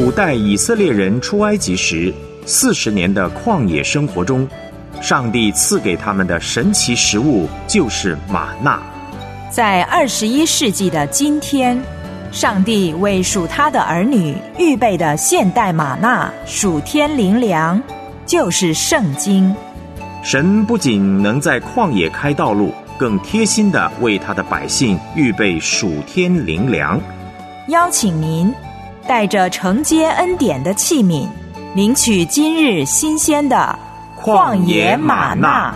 古代以色列人出埃及时40年的旷野生活中，上帝赐给他们的神奇食物就是玛纳。 在21世纪的今天，上帝为属他的儿女预备的现代玛纳属天灵粮，就是圣经。 神不仅能在旷野开道路，更贴心地为他的百姓预备属天灵粮。 邀请您带着承接恩典的器皿，领取今日新鲜的旷野玛纳。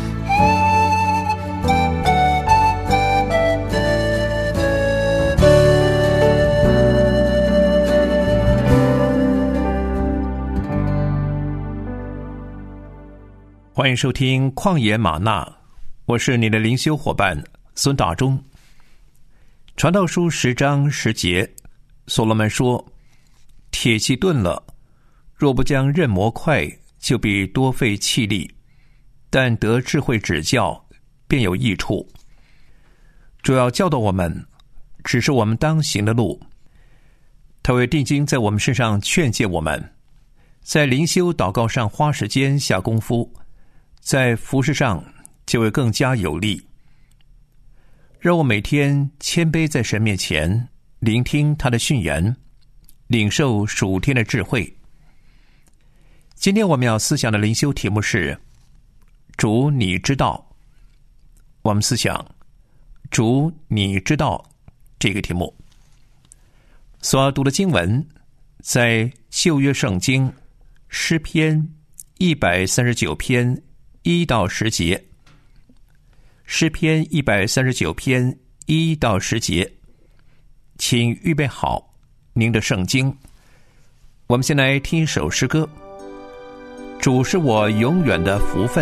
欢迎收听旷野玛纳，我是你的灵修伙伴孙大中。传道书10章10节，所罗门说：铁器钝了，若不将刃磨快，就必多费气力，但得智慧指教，便有益处。主要教导我们，指示我们当行的路。他会定睛在我们身上劝诫我们，在灵修祷告上花时间下功夫，在服事上就会更加有力。让我每天谦卑在神面前，聆听他的训言，领受属天的智慧。今天我们要思想的灵修题目是主你知道。我们思想主你知道这个题目。所要读的经文在旧约圣经诗篇139篇1到10节。诗篇139篇1到10节，请预备好您的圣经。我们先来听一首诗歌，主是我永远的福分。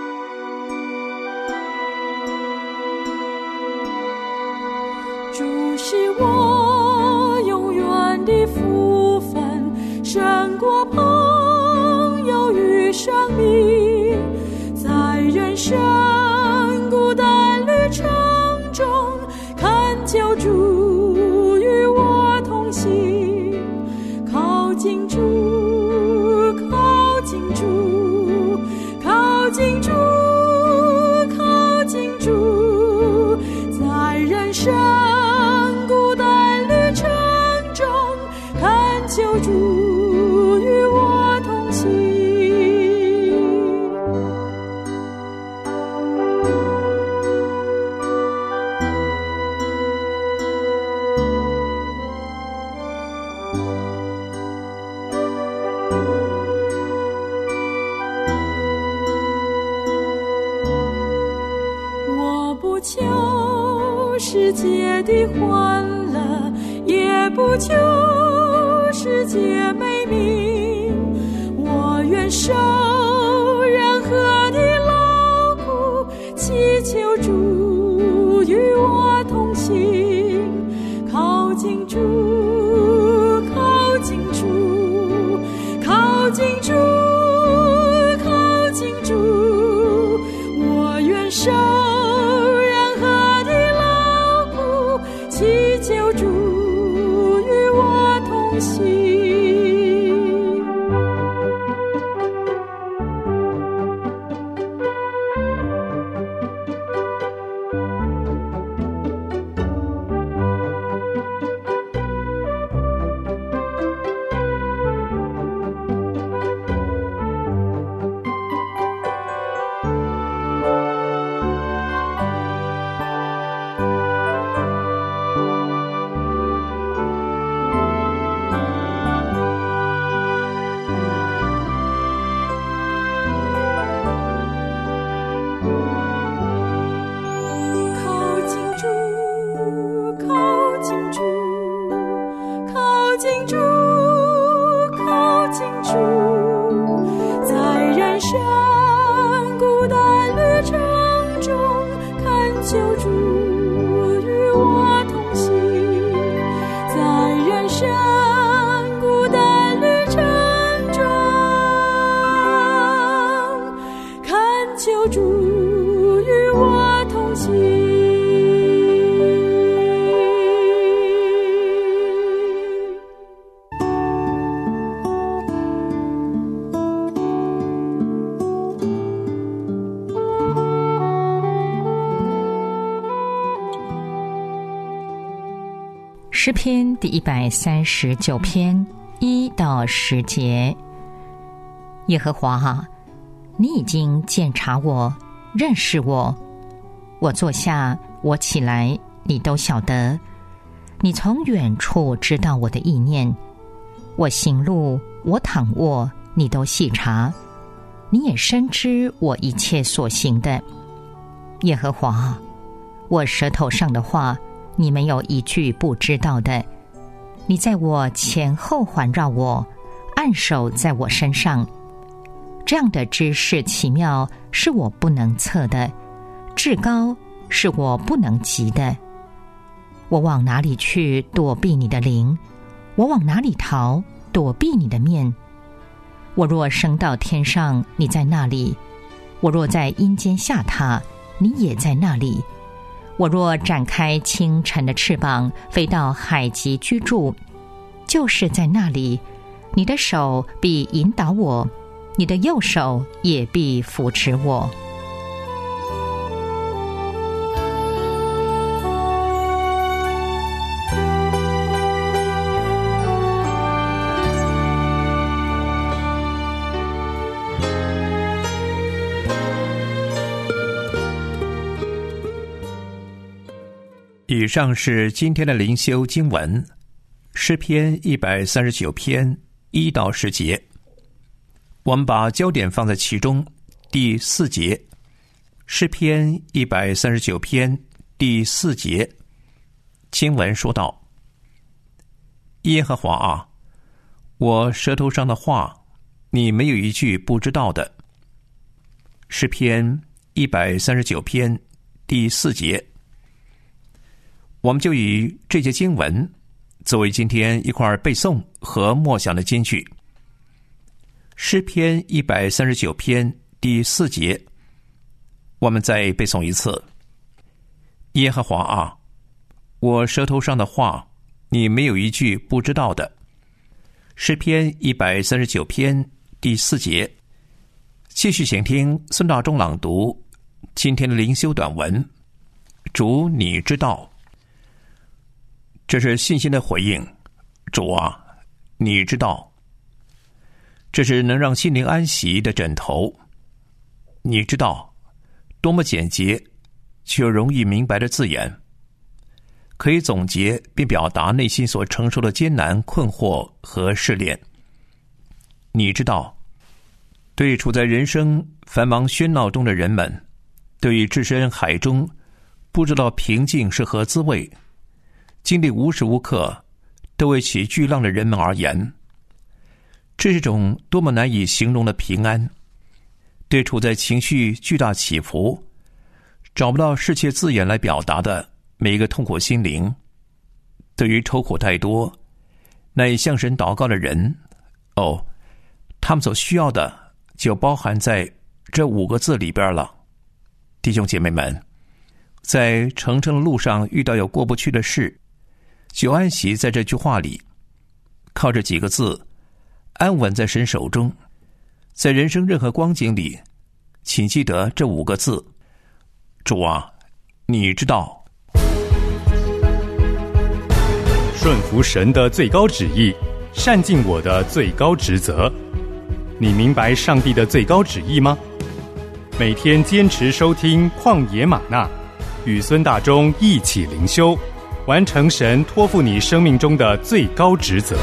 主是我永远的福分，胜过朋友与生命，在人生孤单旅程中，恳求主与我同行，靠近主，靠近主，靠近主，靠近主，在人生孤单旅程中，恳求主与我同行。我不求世界的欢乐，也不求世界美名，我愿受任何的劳苦，祈求主与我同行，靠近主，靠近主，靠近主，靠近主，我愿受任何的劳苦，祈求主与我同行。 诗篇第139篇1到10节。耶和华啊，你已经鉴察我，认识我。我坐下，我起来，你都晓得。你从远处知道我的意念。我行路，我躺卧，你都细察。你也深知我一切所行的。耶和华啊，我舌头上的话，你没有一句不知道的。你在我前后环绕我，按手在我身上。这样的知识奇妙，是我不能测的，至高是我不能及的。我往哪里去躲避你的灵？我往哪里逃躲避你的面？我若升到天上，你在那里；我若在阴间下榻，你也在那里。我若展开清晨的翅膀，飞到海极居住，就是在那里。你的手必引导我，你的右手也必扶持我。 以上是今天的灵修经文，诗篇139篇1到10节。我们把焦点放在其中第4节，诗篇139篇第4节，经文说道：耶和华啊，我舌头上的话，你没有一句不知道的。诗篇139篇第4节。我们就以这节经文作为今天一块背诵和默想的金句。诗篇139篇第4节，我们再背诵一次：耶和华啊，我舌头上的话，你没有一句不知道的。诗篇139篇第4节。继续请听孙大中朗读今天的灵修短文，主你知道。这是信心的回应，主啊，你知道。这是能让心灵安息的枕头。你知道，多么简洁却又容易明白的字眼，可以总结并表达内心所承受的艰难、困惑和试炼。你知道，对处在人生繁忙喧闹中的人们，对于置身海中不知道平静是何滋味，经历无时无刻都为起巨浪的人们而言，这是种多么难以形容的平安。对处在情绪巨大起伏，找不到适切字眼来表达的每一个痛苦心灵，对于愁苦太多难以向神祷告的人，他们所需要的就包含在这5个字里边了。弟兄姐妹们，在程程的路上遇到有过不去的事，就安息在这句话里，靠这几个字安稳在神手中。在人生任何光景里，请记得这5个字：主啊，你知道。 顺服神的最高旨意，善尽我的最高职责。你明白上帝的最高旨意吗？每天坚持收听旷野吗哪，与孙大中一起灵修，完成神托付你生命中的最高职责。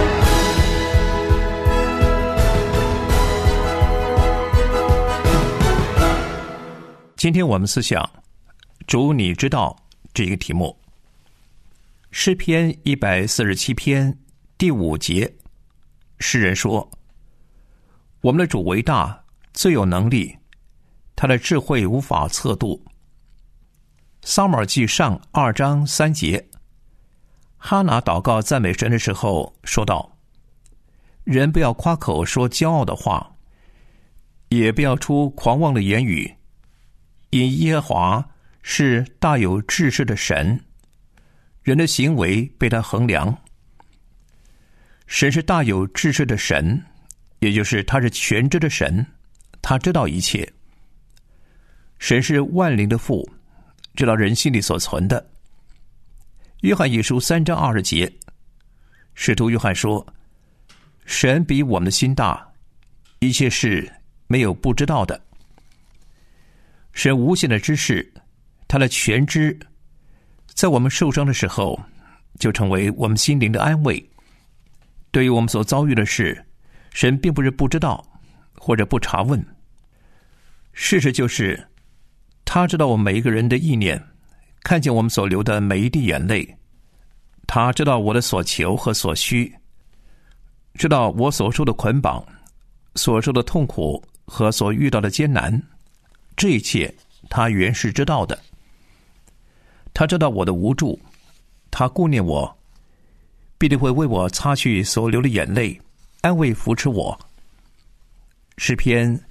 今天我们思想主你知道这个题目。诗篇147篇第5节，诗人说：我们的主为大，最有能力，他的智慧无法测度。撒母耳记上2章3节，哈拿祷告赞美神的时候说道：人不要夸口说骄傲的话，也不要出狂妄的言语，因耶和华是大有智识的神，人的行为被他衡量。神是大有智识的神，也就是他是全知的神，他知道一切。神是万灵的父，知道人心里所存的。 约翰一书3章20节，使徒约翰说，神比我们的心大，一切事没有不知道的。神无限的知识，他的全知，在我们受伤的时候就成为我们心灵的安慰。对于我们所遭遇的事，神并不是不知道或者不查问，事实就是他知道我们每一个人的意念，看见我们所流的每一滴眼泪，他知道我的所求和所需，知道我所受的捆绑，所受的痛苦和所遇到的艰难，这一切他原是知道的。他知道我的无助，他顾念我，必定会为我擦去所流的眼泪，安慰扶持我。诗篇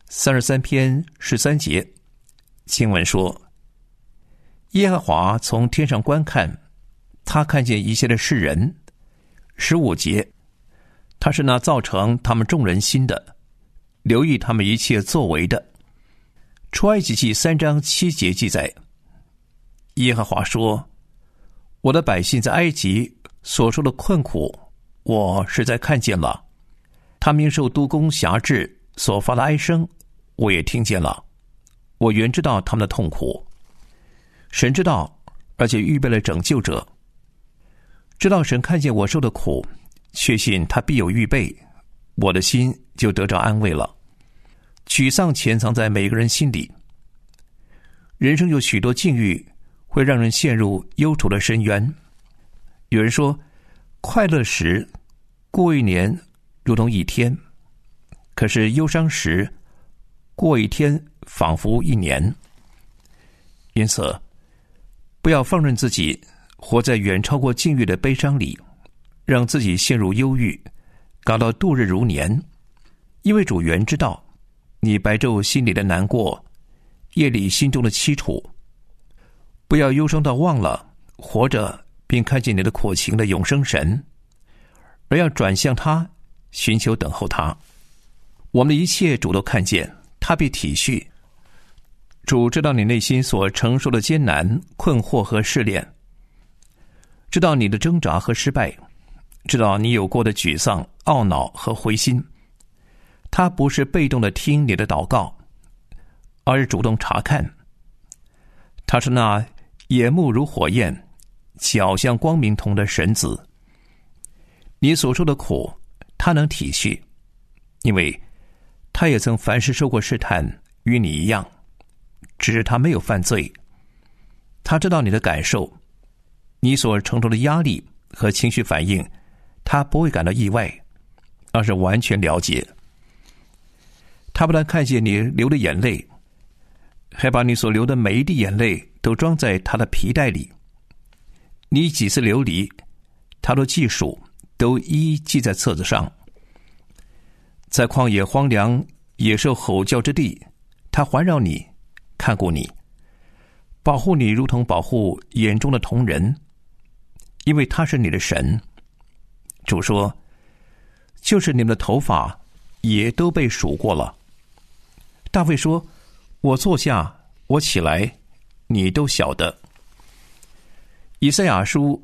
33篇13节，经文说，耶和华从天上观看，他看见一切的世人。15节，他是那造成他们众人心的，留意他们一切作为的。出埃及记3章7节记载，耶和华说，我的百姓在埃及所受的困苦，我实在看见了，他们因受督工辖制所发的哀声，我也听见了。我原知道他们的痛苦。神知道，而且预备了拯救者。知道神看见我受的苦，确信他必有预备，我的心就得着安慰了。沮丧潜藏在每个人心里。人生有许多境遇会让人陷入忧愁的深渊。有人说，快乐时过一年如同一天，可是忧伤时过一天仿佛一年。因此不要放任自己活在远超过境遇的悲伤里，让自己陷入忧郁，搞到度日如年。因为主原知道你白昼心里的难过，夜里心中的凄楚。不要忧伤到忘了活着并看见你的苦情的永生神，而要转向他，寻求等候他。我们的一切主都看见，他必体恤。主知道你内心所承受的艰难、困惑和试炼，知道你的挣扎和失败，知道你有过的沮丧、懊恼和灰心。他不是被动的听你的祷告，而是主动查看。他是那眼目如火焰，脚像光明铜的神子。你所受的苦，他能体恤，因为他也曾凡事受过试探，与你一样，只是他没有犯罪。他知道你的感受，你所承受的压力和情绪反应，他不会感到意外，而是完全了解。他不但看见你流的眼泪，还把你所流的每一滴眼泪都装在他的皮带里。你几次流离，他都记数，都一一记在册子上。在旷野荒凉、野兽吼叫之地，他环绕你，看顾你，保护你，如同保护眼中的瞳人，因为他是你的神。主说，就是你们的头发也都被数过了。大卫说，我坐下，我起来，你都晓得。以赛亚书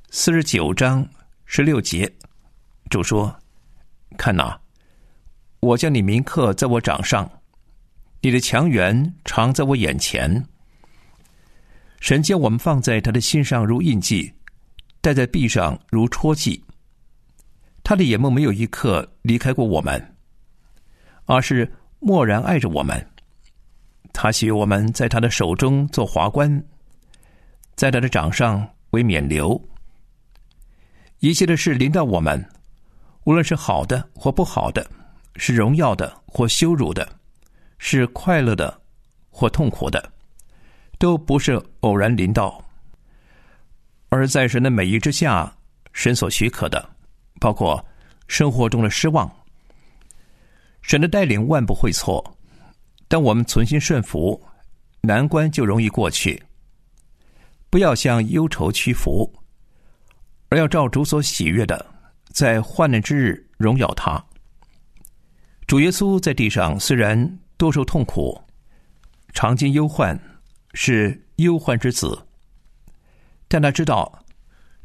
49章16节，主说，看哪，我将你铭刻在我掌上，你的强援常在我眼前。神将我们放在他的心上如印记，戴在臂上如戳记。他的眼目没有一刻离开过我们，而是默然爱着我们。他喜悦我们在他的手中做华冠，在他的掌上为冕旒。一切的事临到我们，无论是好的或不好的，是荣耀的或羞辱的，是快乐的或痛苦的，都不是偶然临到，而在神的美意之下，神所许可的，包括生活中的失望。神的带领万不会错，当我们存心顺服，难关就容易过去。不要向忧愁屈服，而要照主所喜悦的，在患难之日荣耀他。主耶稣在地上虽然多受痛苦，常经忧患，是忧患之子，但他知道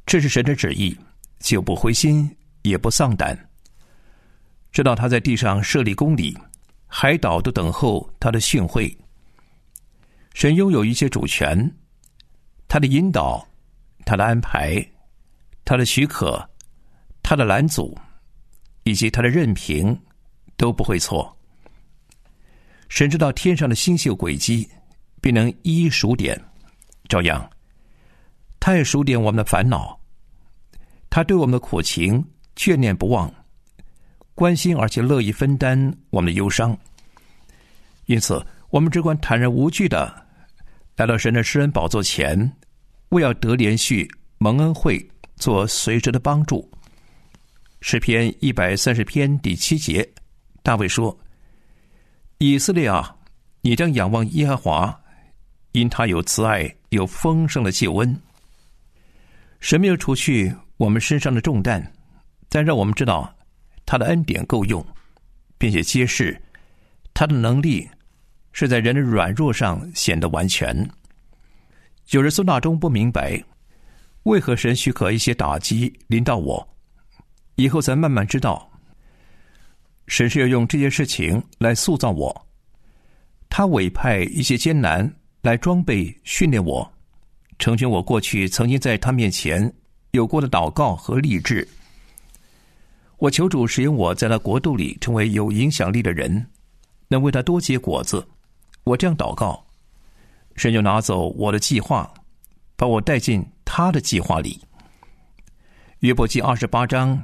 这是神的旨意，就不灰心，也不丧胆。直到他在地上设立公理，海岛都等候他的训诲。神拥有一切主权，他的引导，他的安排，他的许可，他的拦阻，以及他的任凭都不会错。神知道天上的星宿轨迹，并能一一数点，照样他也数点我们的烦恼。他对我们的苦情眷念不忘，关心而且乐意分担我们的忧伤。因此我们只管坦然无惧的来到神的施恩宝座前，为要得连续蒙恩惠，做随时的帮助。诗篇130篇第7节，大卫说：以色列啊，你当仰望耶和华，因他有慈爱，有丰盛的救恩。神没有除去我们身上的重担，但让我们知道他的恩典够用，并且揭示他的能力是在人的软弱上显得完全。有人孙大中不明白，为何神许可一些打击临到我，以后才慢慢知道，神是要用这些事情来塑造我。他委派一些艰难来装备训练我，成全我过去曾经在他面前有过的祷告和励志。我求主使用我在他国度里成为有影响力的人，能为他多结果子。我这样祷告，神就拿走我的计划，把我带进他的计划里。约伯记28章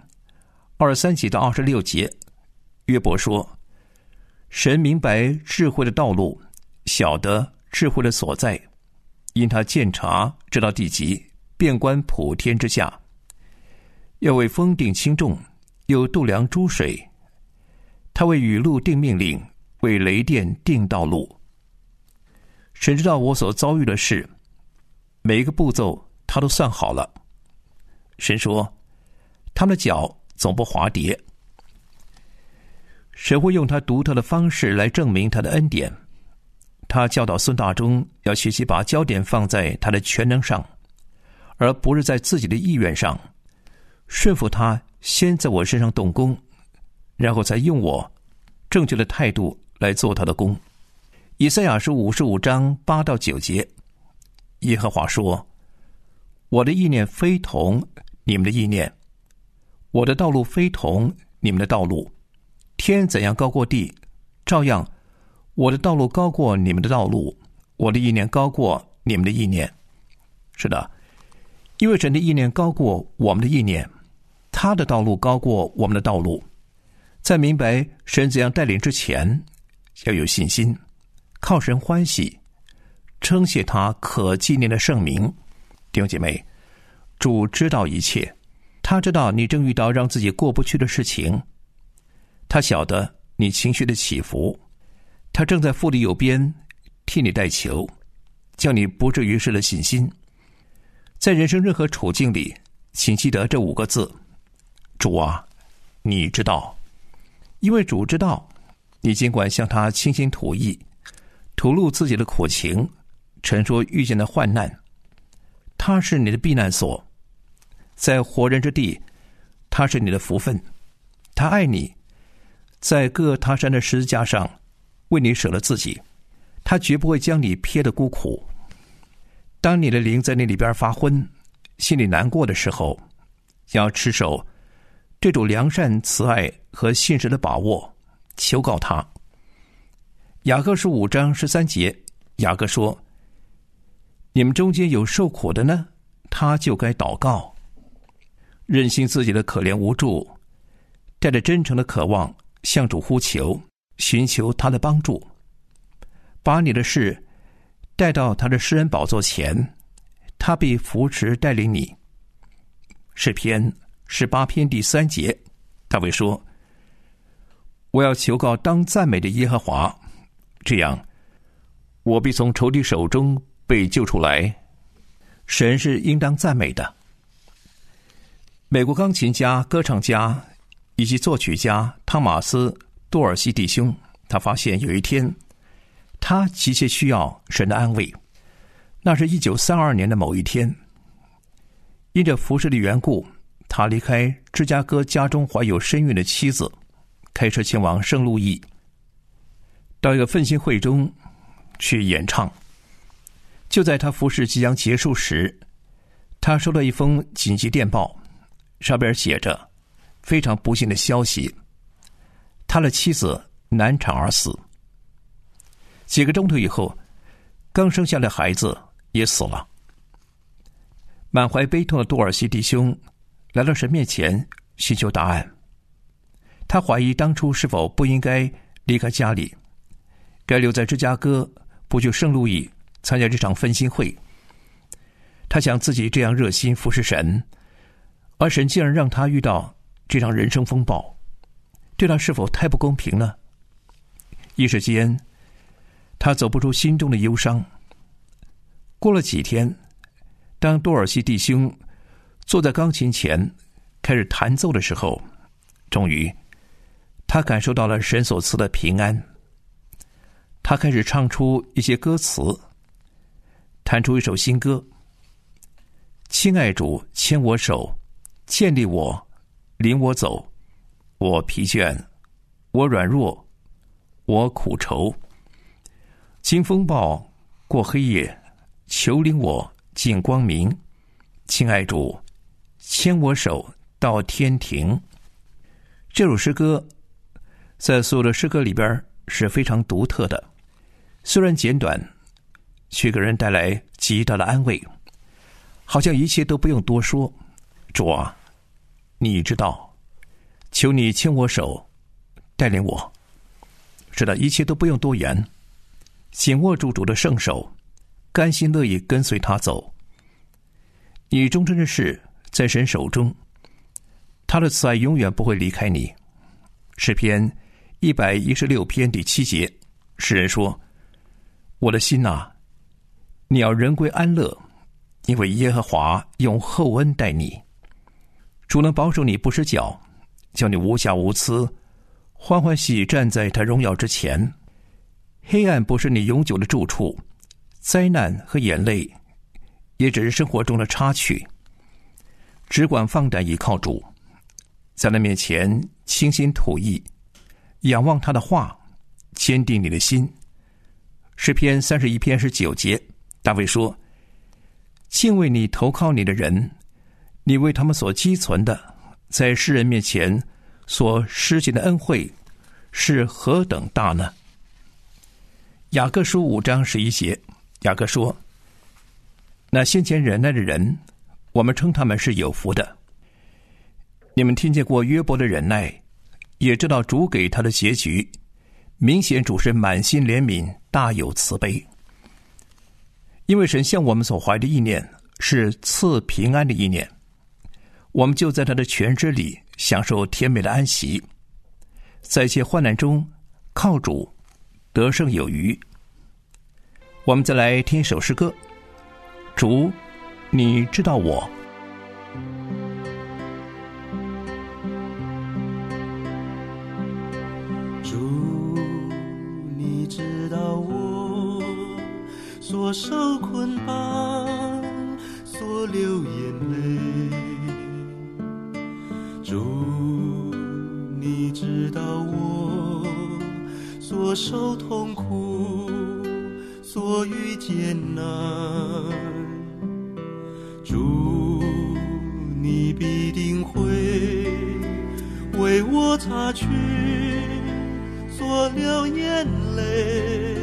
23节到26节，约伯说：神明白智慧的道路，晓得智慧的所在，因他鉴察知道地极，遍观普天之下。要为风定轻重，又度量诸水。他为雨露定命令，为雷电定道路。神知道我所遭遇的事，每一个步骤他都算好了。神说，他们的脚总不滑跌。神会用他独特的方式来证明他的恩典。他教导孙大中要学习把焦点放在他的全能上，而不是在自己的意愿上，顺服他先在我身上动工，然后才用我正确的态度来做他的工。以赛亚书55章8到9节，耶和华说：我的意念非同你们的意念，我的道路非同你们的道路。天怎样高过地，照样我的道路高过你们的道路，我的意念高过你们的意念。是的，因为神的意念高过我们的意念，他的道路高过我们的道路。在明白神怎样带领之前，要有信心，靠神欢喜，称谢他可纪念的圣名。弟兄姐妹，主知道一切，他知道你正遇到让自己过不去的事情，他晓得你情绪的起伏，他正在父的右边替你代求，叫你不至于失了信心。在人生任何处境里，请记得这5个字：主啊，你知道。因为主知道，你尽管向他倾心吐意，吐露自己的苦情，陈说遇见的患难，他是你的避难所，在活人之地，他是你的福分。他爱你，在各他山的十字架上为你舍了自己，他绝不会将你撇得孤苦。当你的灵在那里边发昏，心里难过的时候，要持守这种良善、慈爱和信实的把握，求告他。雅各书5章13节，雅各说：你们中间有受苦的呢，他就该祷告，认清自己的可怜无助，带着真诚的渴望向主呼求，寻求他的帮助，把你的事带到他的施恩宝座前，他必扶持带领你。诗篇18篇第3节，大卫说：我要求告当赞美的耶和华，这样我必从仇敌手中被救出来。神是应当赞美的。美国钢琴家、歌唱家以及作曲家汤马斯·多尔西弟兄，他发现有一天他急切需要神的安慰。那是1932年的某一天， 因着服事的缘故，他离开芝加哥家中怀有身孕的妻子，开车前往圣路易，到一个奋兴会中去演唱。就在他服事即将结束时，他收到一封紧急电报，上边写着非常不幸的消息，他的妻子难产而死。几个钟头以后，刚生下的孩子也死了。满怀悲痛的多尔西弟兄来到神面前寻求答案。他怀疑当初是否不应该离开家里，该留在芝加哥，不去圣路易参加这场奋兴会。他想自己这样热心服侍神，而神竟然让他遇到这场人生风暴，对他是否太不公平呢？一时间他走不出心中的忧伤。过了几天，当多尔西弟兄坐在钢琴前开始弹奏的时候，终于他感受到了神所赐的平安。他开始唱出一些歌词，弹出一首新歌：亲爱主，牵我手，建立我，领我走，我疲倦，我软弱，我苦愁。经风暴，过黑夜，求领我进光明。亲爱主，牵我手到天庭。这首诗歌在所有的诗歌里边是非常独特的，虽然简短，却给人带来极大的安慰，好像一切都不用多说。主啊，你知道，求你牵我手，带领我。是的，一切都不用多言，紧握住主的圣手，甘心乐意跟随他走。你终身的事在神手中，他的慈爱永远不会离开你。诗篇116篇第7节，诗人说：我的心啊，你要人归安乐，因为耶和华用厚恩待你。主能保守你不失脚，叫你无瑕无疵，欢欢喜喜站在他荣耀之前。黑暗不是你永久的住处，灾难和眼泪也只是生活中的插曲。只管放胆倚靠主，在他面前倾心吐意，仰望他的话，坚定你的心。诗篇31篇19节，大卫说：敬畏你投靠你的人，你为他们所积存的，在世人面前所施行的恩惠是何等大呢？雅各书5章11节，雅各说：那先前忍耐的人，我们称他们是有福的。你们听见过约伯的忍耐，也知道主给他的结局，明显主是满心怜悯，大有慈悲。因为神向我们所怀的意念是赐平安的意念，我们就在他的全知里享受甜美的安息，在一切患难中靠主得胜有余。我们再来听一首诗歌：主，你知道我。 主，你知道我所受捆绑，所流眼泪。主，你知道我所受痛苦，所遇艰难。主，你必定会为我擦去所流眼泪。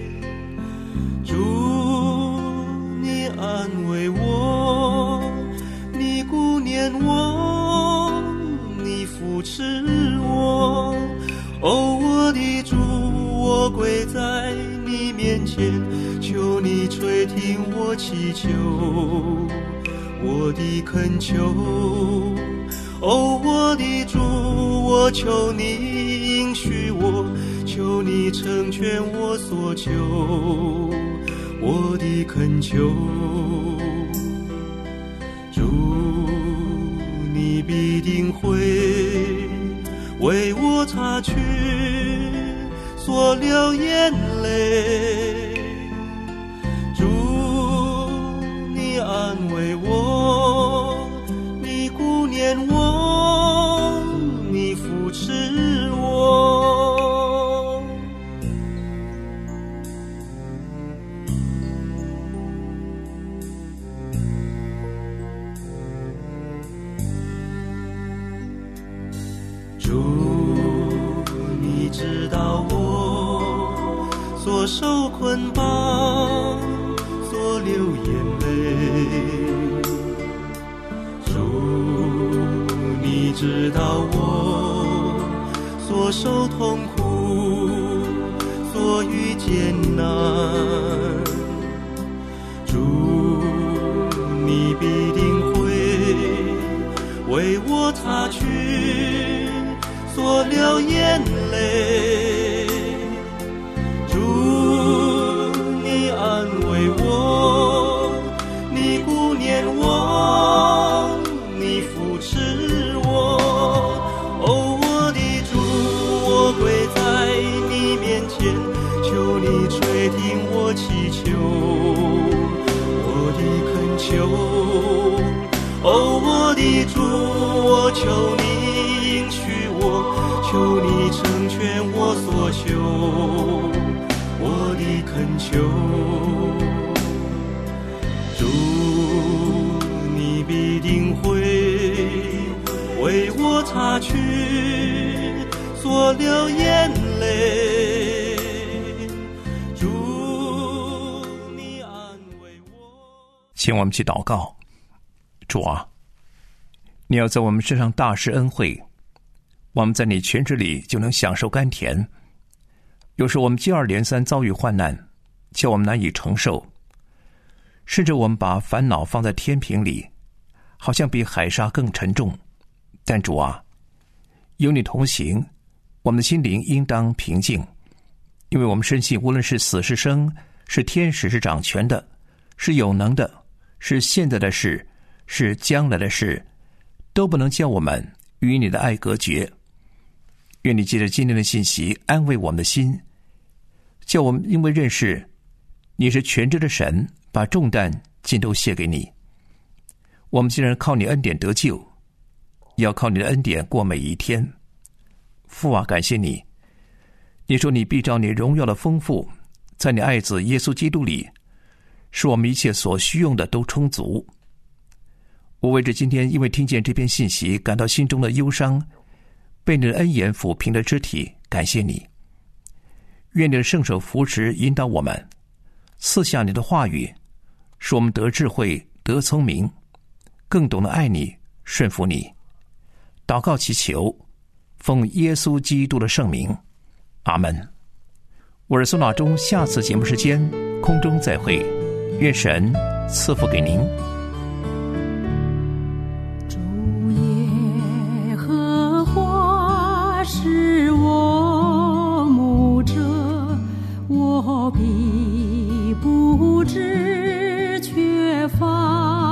主，你安慰我，你顾念我，你扶持我。哦，我的主，我跪在你面前，求你垂听我祈求，我的恳求。哦，我的主，我求你应许我，求你成全我所求，我的恳求。主，你必定会为我擦去所流眼泪。主，你安慰我， 所受捆绑，所流眼泪。主，你知道我所受痛苦，所遇艰难。主，你必定会为我擦去所流眼泪。主，你安慰我，你顾念我，你扶持我。哦，我的主，我跪在你面前，求你垂听我祈求，我的恳求。哦，我的主，我求你应许我，求你成全我所求，我的恳求。主，你必定会为我擦去所流眼泪。主，你安慰我。 请我们去祷告。主啊，你要在我们身上大施恩惠，我们在你全职里就能享受甘甜。有时我们接二连三遭遇患难，叫我们难以承受，甚至我们把烦恼放在天平里，好像比海沙更沉重。但主啊，有你同行，我们的心灵应当平静，因为我们深信无论是死是生，是天使是掌权的，是有能的，是现在的事，是将来的事，都不能叫我们与你的爱隔绝。愿你借着今天的信息安慰我们的心，叫我们因为认识你是全知的神，把重担尽都卸给你。我们既然靠你恩典得救，也要靠你的恩典过每一天。父啊，感谢你，你说你必照你荣耀的丰富，在你爱子耶稣基督里，使我们一切所需用的都充足。我为着今天因为听见这篇信息感到心中的忧伤，被你的恩言抚平的肢体，感谢你。愿你的圣手扶持引导我们，赐下你的话语，使我们得智慧得聪明，更懂得爱你顺服你。祷告祈求，奉耶稣基督的圣名，阿们。我是孙老忠，下次节目时间空中再会，愿神赐福给您。 是我牧者，我必不致缺乏。